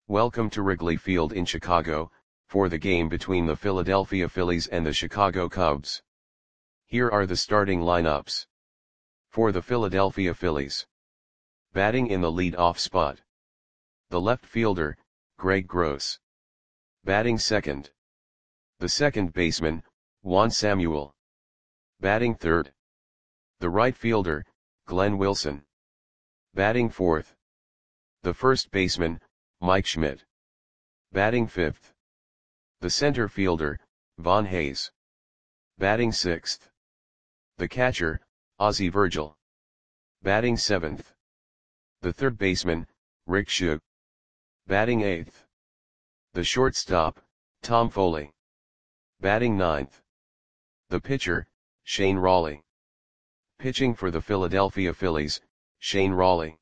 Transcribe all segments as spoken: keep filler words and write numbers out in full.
Welcome to Wrigley Field in Chicago, for the game between the Philadelphia Phillies and the Chicago Cubs. Here are the starting lineups. For the Philadelphia Phillies. Batting in the lead-off spot. The left fielder, Greg Gross. Batting second. The second baseman, Juan Samuel. Batting third. The right fielder, Glenn Wilson. Batting fourth. The first baseman, Mike Schmidt. Batting fifth. The center fielder, Von Hayes. Batting sixth. The catcher, Ozzie Virgil. Batting seventh. The third baseman, Rick Schuh. Batting eighth. The shortstop, Tom Foley. Batting ninth. The pitcher, Shane Rawley. Pitching for the Philadelphia Phillies, Shane Rawley.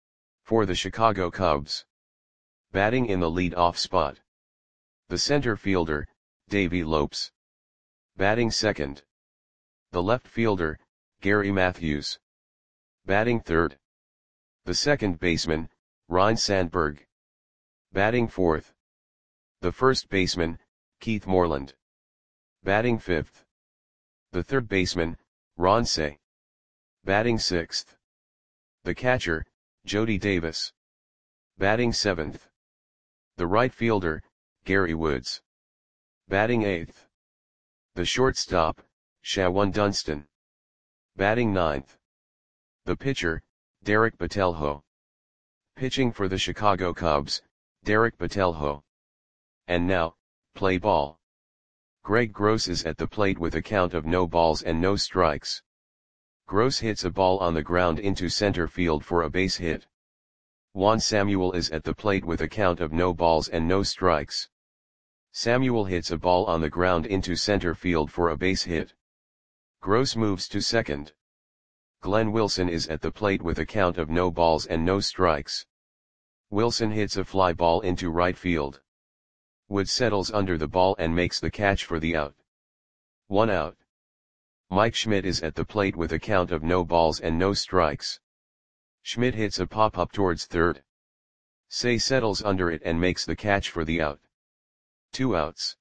For the Chicago Cubs. Batting in the lead-off spot. The center fielder, Davey Lopes. Batting second. The left fielder, Gary Matthews. Batting third. The second baseman, Ryne Sandberg. Batting fourth. The first baseman, Keith Moreland. Batting fifth. The third baseman, Ron Cey. Batting sixth. The catcher, Jody Davis. Batting seventh. The right fielder, Gary Woods. Batting eighth. The shortstop, Shawon Dunston. Batting ninth. The pitcher, Derek Botelho. Pitching for the Chicago Cubs, Derek Botelho. And now, play ball. Greg Gross is at the plate with a count of no balls and no strikes. Gross hits a ball on the ground into center field for a base hit. Juan Samuel is at the plate with a count of no balls and no strikes. Samuel hits a ball on the ground into center field for a base hit. Gross moves to second. Glenn Wilson is at the plate with a count of no balls and no strikes. Wilson hits a fly ball into right field. Woods settles under the ball and makes the catch for the out. One out. Mike Schmidt is at the plate with a count of no balls and no strikes. Schmidt hits a pop-up towards third. Cey settles under it and makes the catch for the out. Two outs.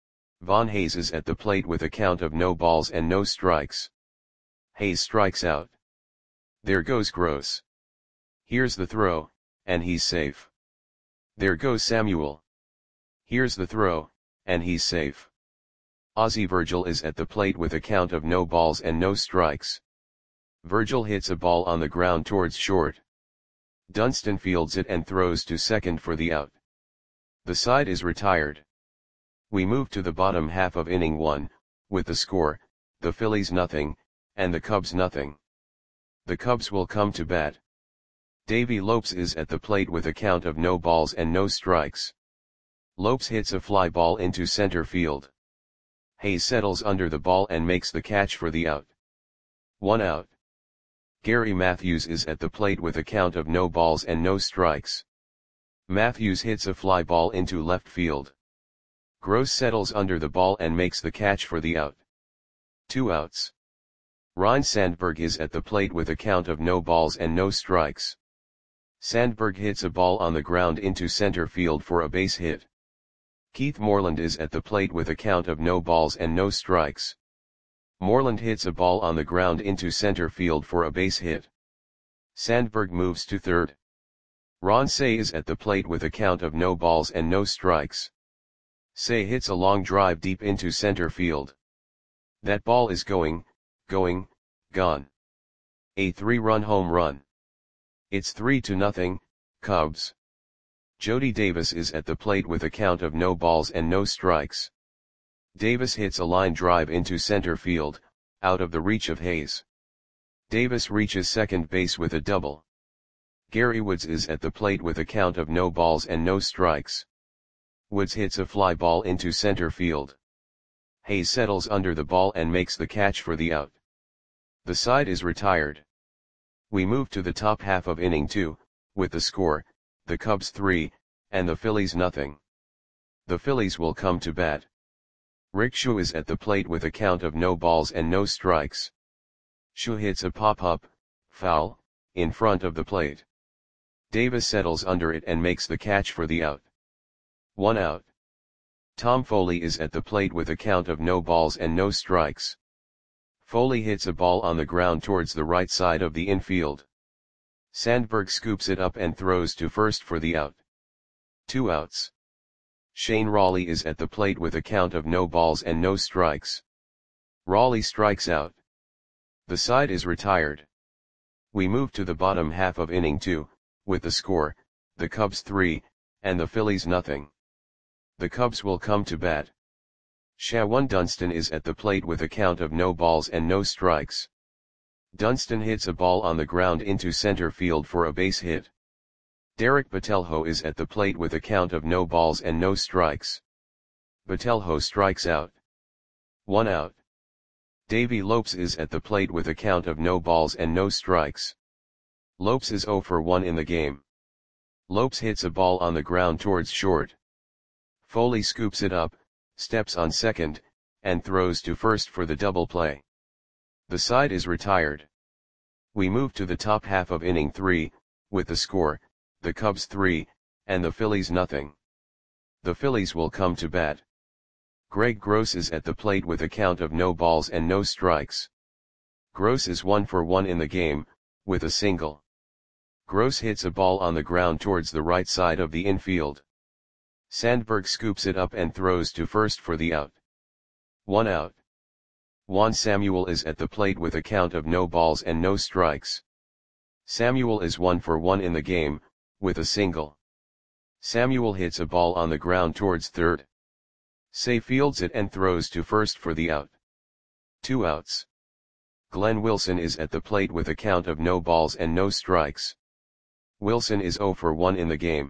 Von Hayes is at the plate with a count of no balls and no strikes. Hayes strikes out. There goes Gross. Here's the throw, and he's safe. There goes Samuel. Here's the throw, and he's safe. Ozzie Virgil is at the plate with a count of no balls and no strikes. Virgil hits a ball on the ground towards short. Dunston fields it and throws to second for the out. The side is retired. We move to the bottom half of inning one, with the score, the Phillies nothing, and the Cubs nothing. The Cubs will come to bat. Davey Lopes is at the plate with a count of no balls and no strikes. Lopes hits a fly ball into center field. Hayes settles under the ball and makes the catch for the out. One out. Gary Matthews is at the plate with a count of no balls and no strikes. Matthews hits a fly ball into left field. Gross settles under the ball and makes the catch for the out. Two outs. Ryne Sandberg is at the plate with a count of no balls and no strikes. Sandberg hits a ball on the ground into center field for a base hit. Keith Moreland is at the plate with a count of no balls and no strikes. Moreland hits a ball on the ground into center field for a base hit. Sandberg moves to third. Ron Cey is at the plate with a count of no balls and no strikes. Cey hits a long drive deep into center field. That ball is going, going, gone. A three-run home run. It's three to nothing, Cubs. Jody Davis is at the plate with a count of no balls and no strikes. Davis hits a line drive into center field, out of the reach of Hayes. Davis reaches second base with a double. Gary Woods is at the plate with a count of no balls and no strikes. Woods hits a fly ball into center field. Hayes settles under the ball and makes the catch for the out. The side is retired. We move to the top half of inning two, with the score, the Cubs three, and the Phillies nothing. The Phillies will come to bat. Rick Schuh is at the plate with a count of no balls and no strikes. Schuh hits a pop-up, foul, in front of the plate. Davis settles under it and makes the catch for the out. one out. Tom Foley is at the plate with a count of no balls and no strikes. Foley hits a ball on the ground towards the right side of the infield. Sandberg scoops it up and throws to first for the out. Two outs. Shane Rawley is at the plate with a count of no balls and no strikes. Rawley strikes out. The side is retired. We move to the bottom half of inning two, with the score, the Cubs three, and the Phillies nothing. The Cubs will come to bat. Shawan Dunston is at the plate with a count of no balls and no strikes. Dunston hits a ball on the ground into center field for a base hit. Derek Botelho is at the plate with a count of no balls and no strikes. Botelho strikes out. One out. Davey Lopes is at the plate with a count of no balls and no strikes. Lopes is oh for one in the game. Lopes hits a ball on the ground towards short. Foley scoops it up, steps on second, and throws to first for the double play. The side is retired. We move to the top half of inning three, with the score, the Cubs three, and the Phillies nothing. The Phillies will come to bat. Greg Gross is at the plate with a count of no balls and no strikes. Gross is one for one in the game, with a single. Gross hits a ball on the ground towards the right side of the infield. Sandberg scoops it up and throws to first for the out. One out. Juan Samuel is at the plate with a count of no balls and no strikes. Samuel is one for one in the game, with a single. Samuel hits a ball on the ground towards third. Say fields it and throws to first for the out. Two outs. Glenn Wilson is at the plate with a count of no balls and no strikes. Wilson is oh for one in the game.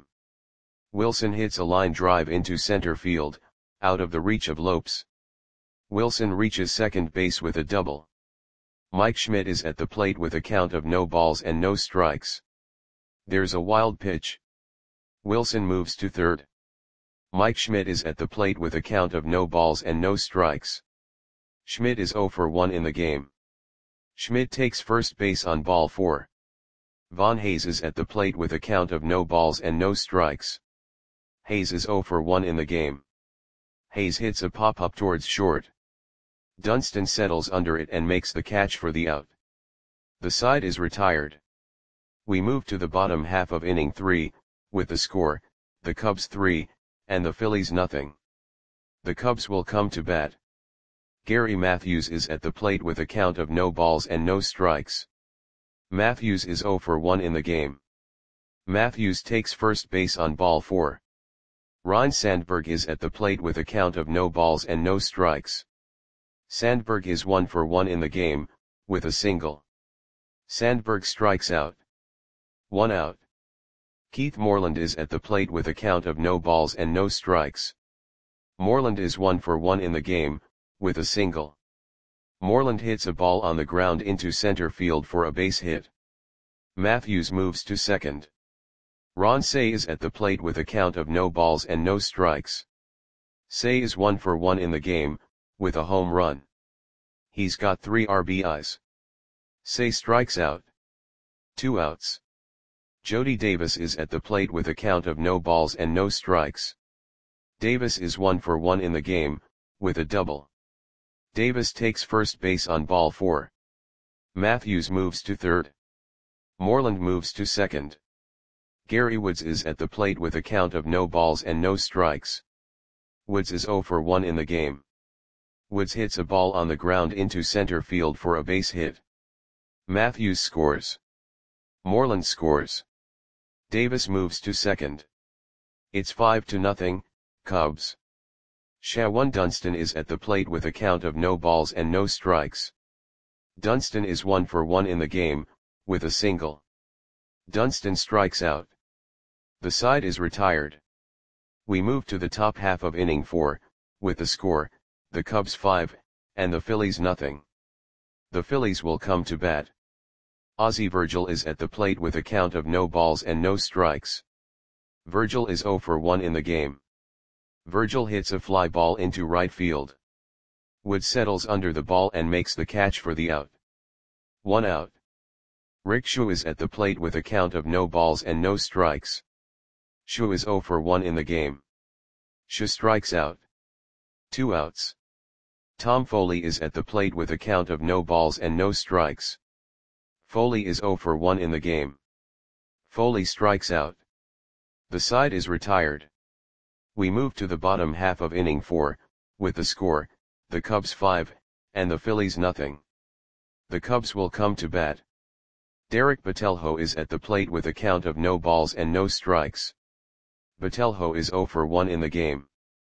Wilson hits a line drive into center field, out of the reach of Lopes. Wilson reaches second base with a double. Mike Schmidt is at the plate with a count of no balls and no strikes. There's a wild pitch. Wilson moves to third. Mike Schmidt is at the plate with a count of no balls and no strikes. Schmidt is oh for one in the game. Schmidt takes first base on ball four. Von Hayes is at the plate with a count of no balls and no strikes. Hayes is oh for one in the game. Hayes hits a pop-up towards short. Dunston settles under it and makes the catch for the out. The side is retired. We move to the bottom half of inning three, with the score, the Cubs three, and the Phillies nothing. The Cubs will come to bat. Gary Matthews is at the plate with a count of no balls and no strikes. Matthews is oh for one in the game. Matthews takes first base on ball four. Ryne Sandberg is at the plate with a count of no balls and no strikes. Sandberg is one for one in the game, with a single. Sandberg strikes out. One out. Keith Moreland is at the plate with a count of no balls and no strikes. Moreland is one for one in the game, with a single. Moreland hits a ball on the ground into center field for a base hit. Matthews moves to second. Ron Cey is at the plate with a count of no balls and no strikes. Cey is one for one in the game, with a home run. He's got three R B Is. Cey strikes out. Two outs. Jody Davis is at the plate with a count of no balls and no strikes. Davis is one for one in the game, with a double. Davis takes first base on ball four. Matthews moves to third. Moreland moves to second. Gary Woods is at the plate with a count of no balls and no strikes. Woods is oh for one in the game. Woods hits a ball on the ground into center field for a base hit. Matthews scores. Moreland scores. Davis moves to second. It's five to nothing, Cubs. Shawan Dunston is at the plate with a count of no balls and no strikes. Dunston is one for one in the game, with a single. Dunston strikes out. The side is retired. We move to the top half of inning four, with the score, the Cubs five, and the Phillies nothing. The Phillies will come to bat. Ozzie Virgil is at the plate with a count of no balls and no strikes. Virgil is oh for one in the game. Virgil hits a fly ball into right field. Wood settles under the ball and makes the catch for the out. One out. Rick Schu is at the plate with a count of no balls and no strikes. Schu is oh for one in the game. Shaw strikes out. Two outs. Tom Foley is at the plate with a count of no balls and no strikes. Foley is oh for one in the game. Foley strikes out. The side is retired. We move to the bottom half of inning four, with the score, the Cubs five, and the Phillies nothing. The Cubs will come to bat. Derek Botelho is at the plate with a count of no balls and no strikes. Botelho is oh for one in the game.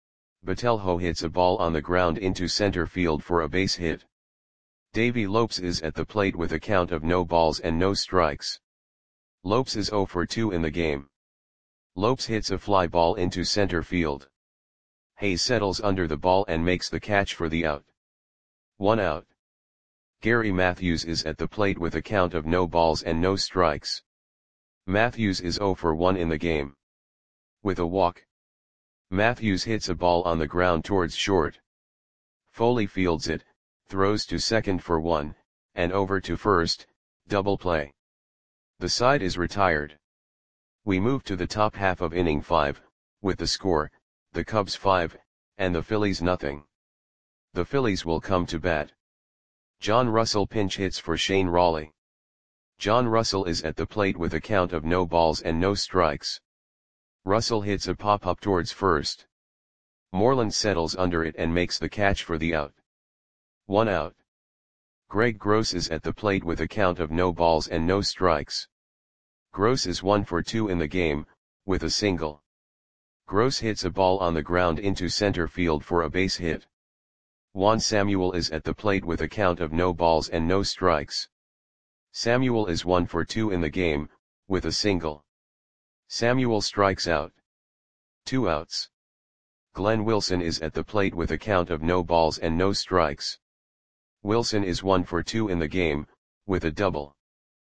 Botelho hits a ball on the ground into center field for a base hit. Davey Lopes is at the plate with a count of no balls and no strikes. Lopes is oh for two in the game. Lopes hits a fly ball into center field. Hayes settles under the ball and makes the catch for the out. One out. Gary Matthews is at the plate with a count of no balls and no strikes. Matthews is oh for one in the game. With a walk, Matthews hits a ball on the ground towards short. Foley fields it, throws to second for one, and over to first, double play. The side is retired. We move to the top half of inning five, with the score, the Cubs five, and the Phillies nothing. The Phillies will come to bat. John Russell pinch hits for Shane Rawley. John Russell is at the plate with a count of no balls and no strikes. Russell hits a pop-up towards first. Moreland settles under it and makes the catch for the out. One out. Greg Gross is at the plate with a count of no balls and no strikes. Gross is one for two in the game, with a single. Gross hits a ball on the ground into center field for a base hit. Juan Samuel is at the plate with a count of no balls and no strikes. Samuel is one for two in the game, with a single. Samuel strikes out. Two outs. Glenn Wilson is at the plate with a count of no balls and no strikes. Wilson is one for two in the game, with a double.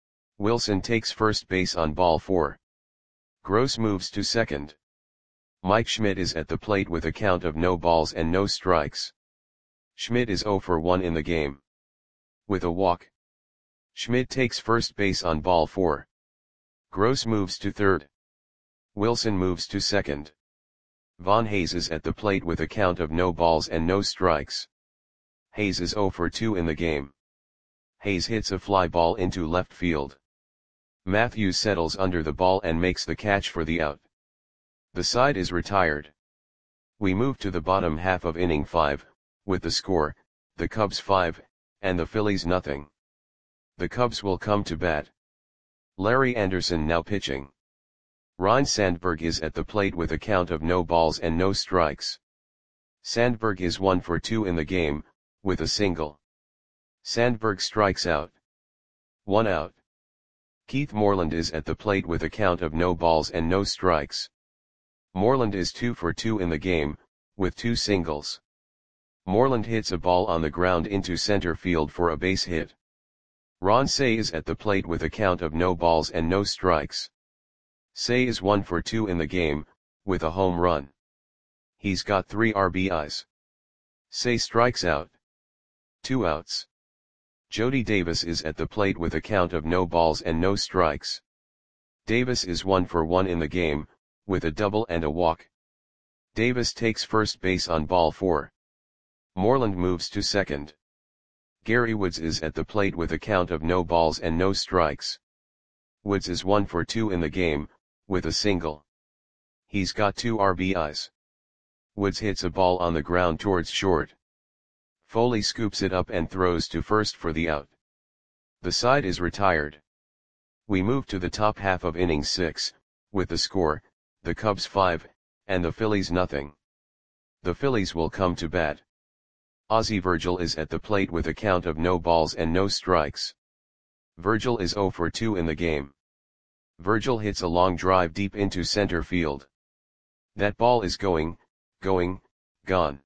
Wilson takes first base on ball four. Gross moves to second. Mike Schmidt is at the plate with a count of no balls and no strikes. Schmidt is oh for one in the game. With a walk, Schmidt takes first base on ball four. Gross moves to third. Wilson moves to second. Von Hayes is at the plate with a count of no balls and no strikes. Hayes is oh for two in the game. Hayes hits a fly ball into left field. Matthews settles under the ball and makes the catch for the out. The side is retired. We move to the bottom half of inning five, with the score, the Cubs five, and the Phillies nothing. The Cubs will come to bat. Larry Anderson now pitching. Ryne Sandberg is at the plate with a count of no balls and no strikes. Sandberg is one for two in the game, with a single. Sandberg strikes out. One out. Keith Moreland is at the plate with a count of no balls and no strikes. Moreland is two for two in the game, with two singles. Moreland hits a ball on the ground into center field for a base hit. Ron Cey is at the plate with a count of no balls and no strikes. Cey is one for two in the game, with a home run. He's got three R B Is. Cey strikes out. Two outs. Jody Davis is at the plate with a count of no balls and no strikes. Davis is one for one in the game, with a double and a walk. Davis takes first base on ball four. Moreland moves to second. Gary Woods is at the plate with a count of no balls and no strikes. Woods is one for two in the game, with a single. He's got two R B Is. Woods hits a ball on the ground towards short. Foley scoops it up and throws to first for the out. The side is retired. We move to the top half of inning six, with the score, the Cubs five, and the Phillies nothing. The Phillies will come to bat. Ozzie Virgil is at the plate with a count of no balls and no strikes. Virgil is oh for two in the game. Virgil hits a long drive deep into center field. That ball is going, going, gone.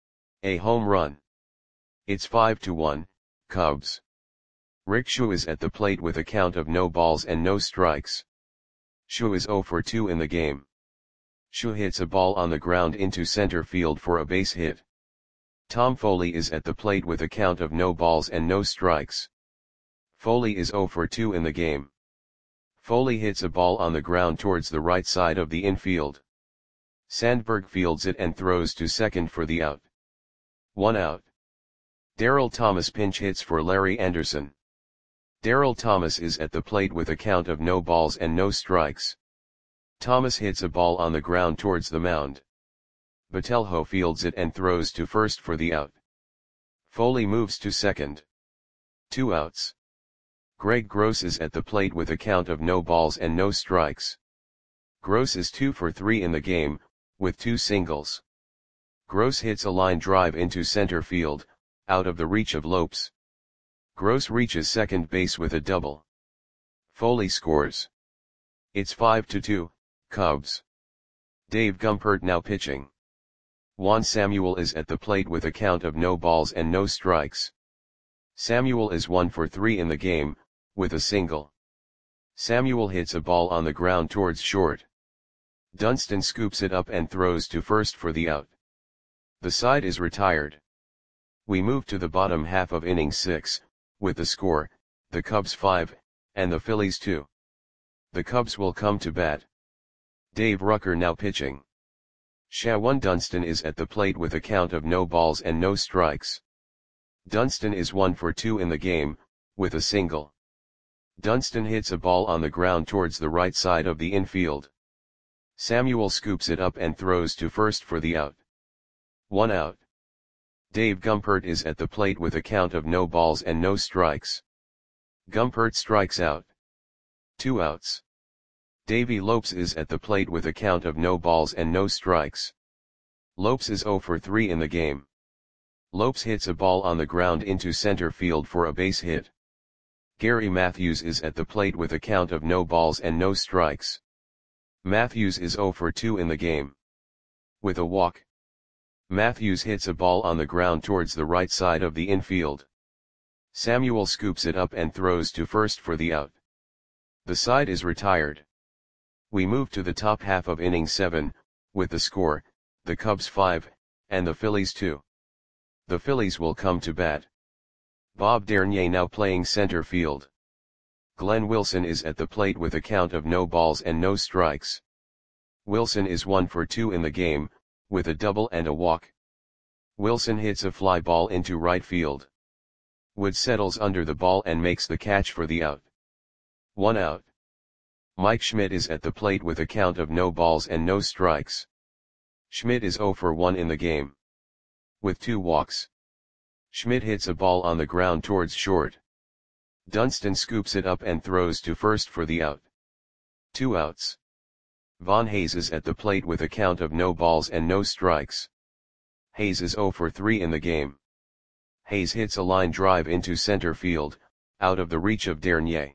A home run. It's five to one, Cubs. Rick Schuh is at the plate with a count of no balls and no strikes. Schuh is oh for two in the game. Schuh hits a ball on the ground into center field for a base hit. Tom Foley is at the plate with a count of no balls and no strikes. Foley is oh for two in the game. Foley hits a ball on the ground towards the right side of the infield. Sandberg fields it and throws to second for the out. One out. Darryl Thomas pinch hits for Larry Anderson. Darryl Thomas is at the plate with a count of no balls and no strikes. Thomas hits a ball on the ground towards the mound. Botelho fields it and throws to first for the out. Foley moves to second. Two outs. Greg Gross is at the plate with a count of no balls and no strikes. Gross is two for three in the game, with two singles. Gross hits a line drive into center field, out of the reach of Lopes. Gross reaches second base with a double. Foley scores. It's five to two, Cubs. Dave Gumpert now pitching. Juan Samuel is at the plate with a count of no balls and no strikes. Samuel is one for three in the game, with a single. Samuel hits a ball on the ground towards short. Dunston scoops it up and throws to first for the out. The side is retired. We move to the bottom half of inning six, with the score, the Cubs five, and the Phillies two. The Cubs will come to bat. Dave Rucker now pitching. Shawan Dunston is at the plate with a count of no balls and no strikes. Dunston is one for two in the game, with a single. Dunston hits a ball on the ground towards the right side of the infield. Samuel scoops it up and throws to first for the out. One out. Dave Gumpert is at the plate with a count of no balls and no strikes. Gumpert strikes out. Two outs. Davey Lopes is at the plate with a count of no balls and no strikes. Lopes is zero for three in the game. Lopes hits a ball on the ground into center field for a base hit. Gary Matthews is at the plate with a count of no balls and no strikes. Matthews is zero for two in the game. With a walk. Matthews hits a ball on the ground towards the right side of the infield. Samuel scoops it up and throws to first for the out. The side is retired. We move to the top half of inning seven, with the score, the Cubs five, and the Phillies two. The Phillies will come to bat. Bob Dernier now playing center field. Glenn Wilson is at the plate with a count of no balls and no strikes. Wilson is one for two in the game, with a double and a walk. Wilson hits a fly ball into right field. Wood settles under the ball and makes the catch for the out. One out. Mike Schmidt is at the plate with a count of no balls and no strikes. Schmidt is zero for one in the game. With two walks. Schmidt hits a ball on the ground towards short. Dunston scoops it up and throws to first for the out. Two outs. Von Hayes is at the plate with a count of no balls and no strikes. Hayes is zero for three in the game. Hayes hits a line drive into center field, out of the reach of Dernier.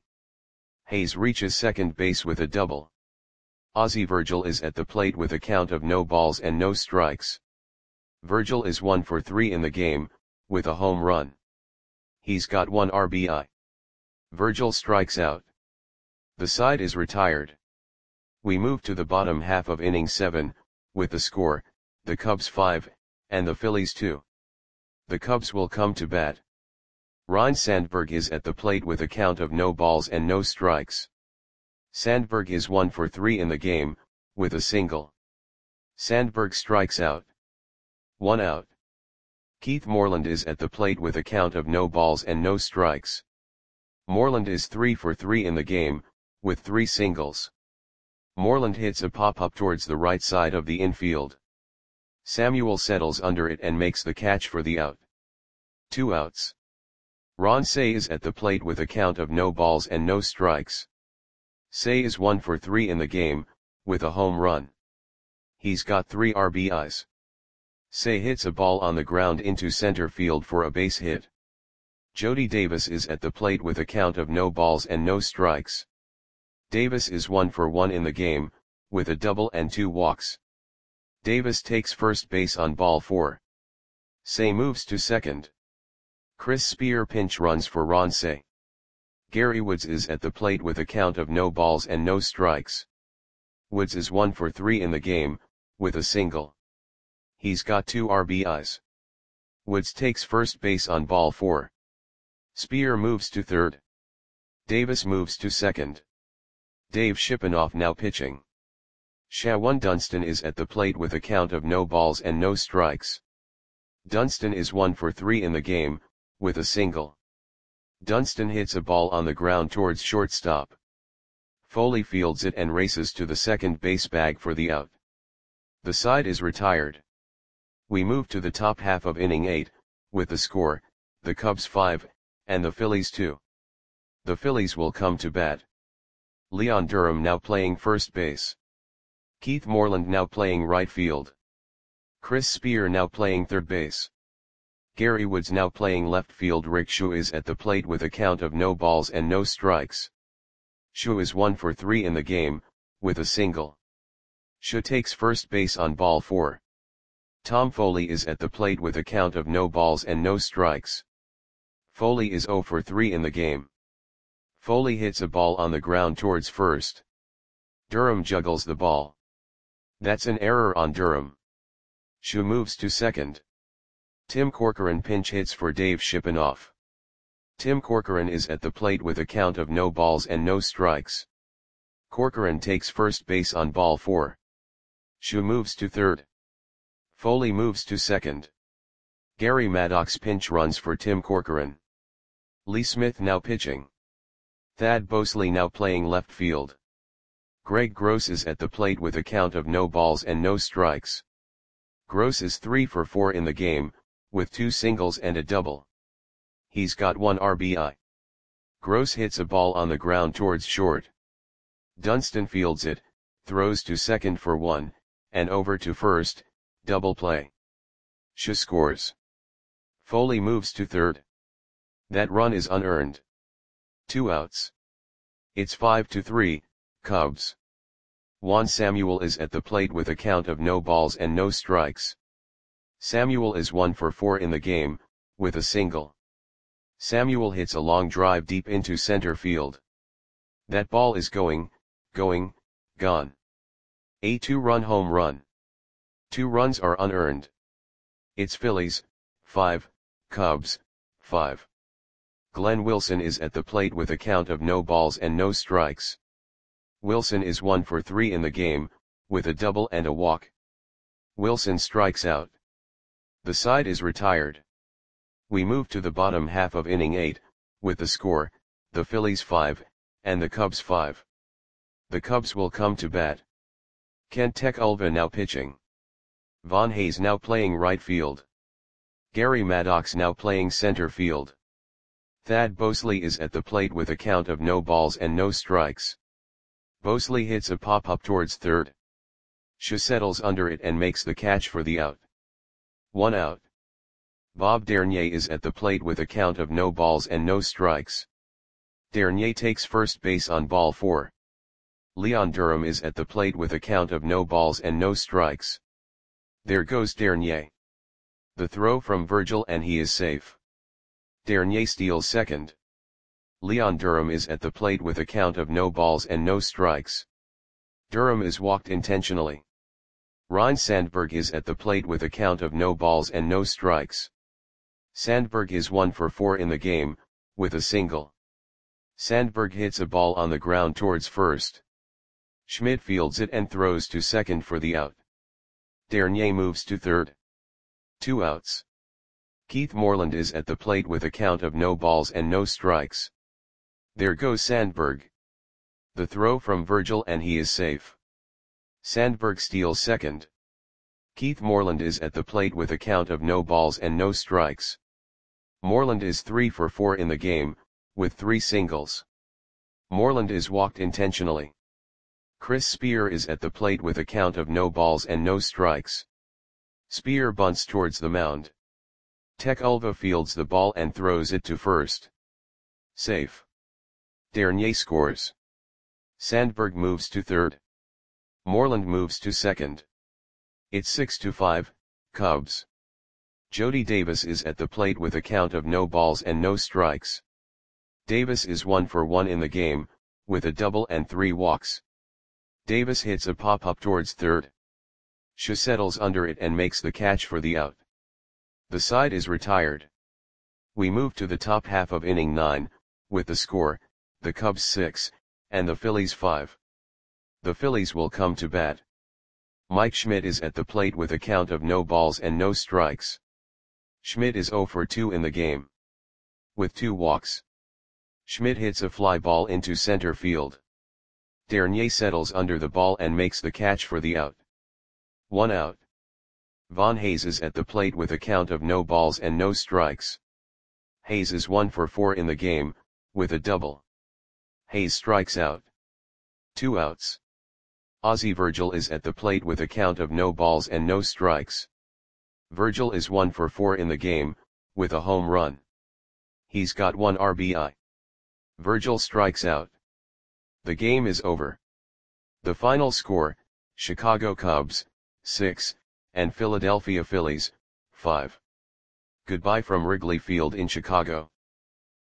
Hayes reaches second base with a double. Ozzie Virgil is at the plate with a count of no balls and no strikes. Virgil is one for three in the game, with a home run. He's got one R B I. Virgil strikes out. The side is retired. We move to the bottom half of inning seven, with the score, the Cubs five, and the Phillies two. The Cubs will come to bat. Ryne Sandberg is at the plate with a count of no balls and no strikes. Sandberg is one for three in the game, with a single. Sandberg strikes out. One out. Keith Moreland is at the plate with a count of no balls and no strikes. Moreland is three for three in the game, with three singles. Moreland hits a pop-up towards the right side of the infield. Samuel settles under it and makes the catch for the out. Two outs. Ron Cey is at the plate with a count of no balls and no strikes. Cey is one for three in the game, with a home run. He's got three R B Is. Cey hits a ball on the ground into center field for a base hit. Jody Davis is at the plate with a count of no balls and no strikes. Davis is one for one in the game, with a double and two walks. Davis takes first base on ball four. Cey moves to second. Chris Spear pinch runs for Ron Cey. Gary Woods is at the plate with a count of no balls and no strikes. Woods is one for three in the game, with a single. He's got two R B Is. Woods takes first base on ball four. Spear moves to third. Davis moves to second. Dave Shipanoff now pitching. Shawan Dunston is at the plate with a count of no balls and no strikes. Dunston is one for three in the game, with a single. Dunston hits a ball on the ground towards shortstop. Foley fields it and races to the second base bag for the out. The side is retired. We move to the top half of inning eight, with the score, the Cubs five, and the Phillies two. The Phillies will come to bat. Leon Durham now playing first base. Keith Moreland now playing right field. Chris Spear now playing third base. Gary Woods now playing left field. Rick Shu is at the plate with a count of no balls and no strikes. Shu is one for three in the game, with a single. Shu takes first base on ball four. Tom Foley is at the plate with a count of no balls and no strikes. Foley is zero for three in the game. Foley hits a ball on the ground towards first. Durham juggles the ball. That's an error on Durham. Shu moves to second. Tim Corcoran pinch hits for Dave Shipanoff. Tim Corcoran is at the plate with a count of no balls and no strikes. Corcoran takes first base on ball four. Shu moves to third. Foley moves to second. Gary Maddox pinch runs for Tim Corcoran. Lee Smith now pitching. Thad Bosley now playing left field. Greg Gross is at the plate with a count of no balls and no strikes. Gross is three for four in the game, with two singles and a double. He's got one R B I. Gross hits a ball on the ground towards short. Dunston fields it, throws to second for one, and over to first, double play. Shu scores. Foley moves to third. That run is unearned. Two outs. It's five to three, Cubs. Juan Samuel is at the plate with a count of no balls and no strikes. Samuel is one for four in the game, with a single. Samuel hits a long drive deep into center field. That ball is going, going, gone. A two-run home run. Two runs are unearned. It's Phillies, five, Cubs, five. Glenn Wilson is at the plate with a count of no balls and no strikes. Wilson is one for three in the game, with a double and a walk. Wilson strikes out. The side is retired. We move to the bottom half of inning eight, with the score, the Phillies five, and the Cubs five. The Cubs will come to bat. Kent Tekulve now pitching. Von Hayes now playing right field. Gary Maddox now playing center field. Thad Bosley is at the plate with a count of no balls and no strikes. Bosley hits a pop-up towards third. Shu settles under it and makes the catch for the out. One out. Bob Dernier is at the plate with a count of no balls and no strikes. Dernier takes first base on ball four. Leon Durham is at the plate with a count of no balls and no strikes. There goes Dernier. The throw from Virgil and he is safe. Dernier steals second. Leon Durham is at the plate with a count of no balls and no strikes. Durham is walked intentionally. Ryne Sandberg is at the plate with a count of no balls and no strikes. Sandberg is one for four in the game, with a single. Sandberg hits a ball on the ground towards first. Schmidt fields it and throws to second for the out. Dernier moves to third. Two outs. Keith Moreland is at the plate with a count of no balls and no strikes. There goes Sandberg. The throw from Virgil and he is safe. Sandberg steals second. Keith Moreland is at the plate with a count of no balls and no strikes. Moreland is three for four in the game, with three singles. Moreland is walked intentionally. Chris Spear is at the plate with a count of no balls and no strikes. Spear bunts towards the mound. Tekulve fields the ball and throws it to first. Safe. Dernier scores. Sandberg moves to third. Moreland moves to second. It's six to five, Cubs. Jody Davis is at the plate with a count of no balls and no strikes. Davis is one for one in the game, with a double and three walks. Davis hits a pop-up towards third. Shu settles under it and makes the catch for the out. The side is retired. We move to the top half of inning nine, with the score, the Cubs six, and the Phillies five. The Phillies will come to bat. Mike Schmidt is at the plate with a count of no balls and no strikes. Schmidt is zero for two in the game. With two walks. Schmidt hits a fly ball into center field. Dernier settles under the ball and makes the catch for the out. One out. Von Hayes is at the plate with a count of no balls and no strikes. Hayes is one for four in the game, with a double. Hayes strikes out. Two outs. Ozzie Virgil is at the plate with a count of no balls and no strikes. Virgil is one for four in the game, with a home run. He's got one R B I. Virgil strikes out. The game is over. The final score, Chicago Cubs, six, and Philadelphia Phillies, five. Goodbye from Wrigley Field in Chicago.